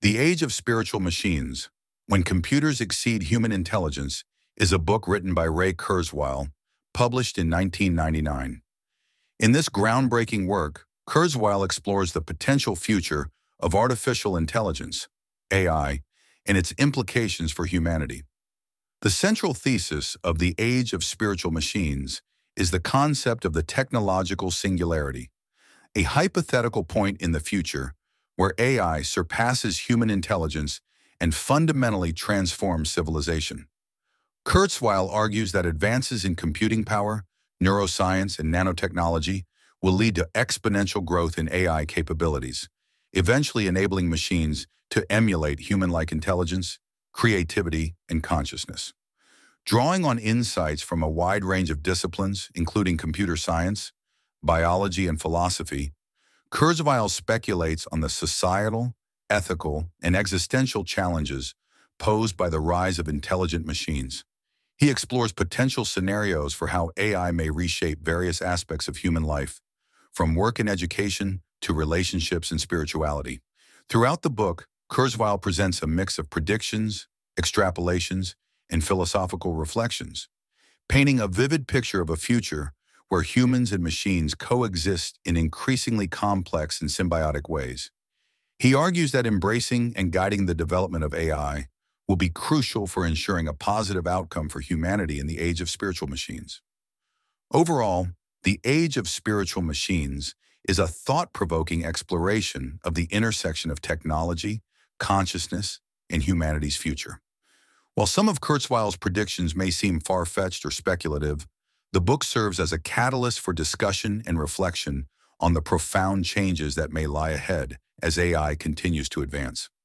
The Age of Spiritual Machines, When Computers Exceed Human Intelligence, is a book written by Ray Kurzweil, published in 1999. In this groundbreaking work, Kurzweil explores the potential future of artificial intelligence, AI, and its implications for humanity. The central thesis of The Age of Spiritual Machines is the concept of the technological singularity, a hypothetical point in the future where AI surpasses human intelligence and fundamentally transforms civilization. Kurzweil argues that advances in computing power, neuroscience, and nanotechnology will lead to exponential growth in AI capabilities, eventually enabling machines to emulate human-like intelligence, creativity, and consciousness. Drawing on insights from a wide range of disciplines, including computer science, biology, and philosophy, Kurzweil speculates on the societal, ethical, and existential challenges posed by the rise of intelligent machines. He explores potential scenarios for how AI may reshape various aspects of human life, from work and education to relationships and spirituality. Throughout the book, Kurzweil presents a mix of predictions, extrapolations, and philosophical reflections, painting a vivid picture of a future where humans and machines coexist in increasingly complex and symbiotic ways. He argues that embracing and guiding the development of AI will be crucial for ensuring a positive outcome for humanity in the age of spiritual machines. Overall, The Age of Spiritual Machines is a thought-provoking exploration of the intersection of technology, consciousness, and humanity's future. While some of Kurzweil's predictions may seem far-fetched or speculative, the book serves as a catalyst for discussion and reflection on the profound changes that may lie ahead as AI continues to advance.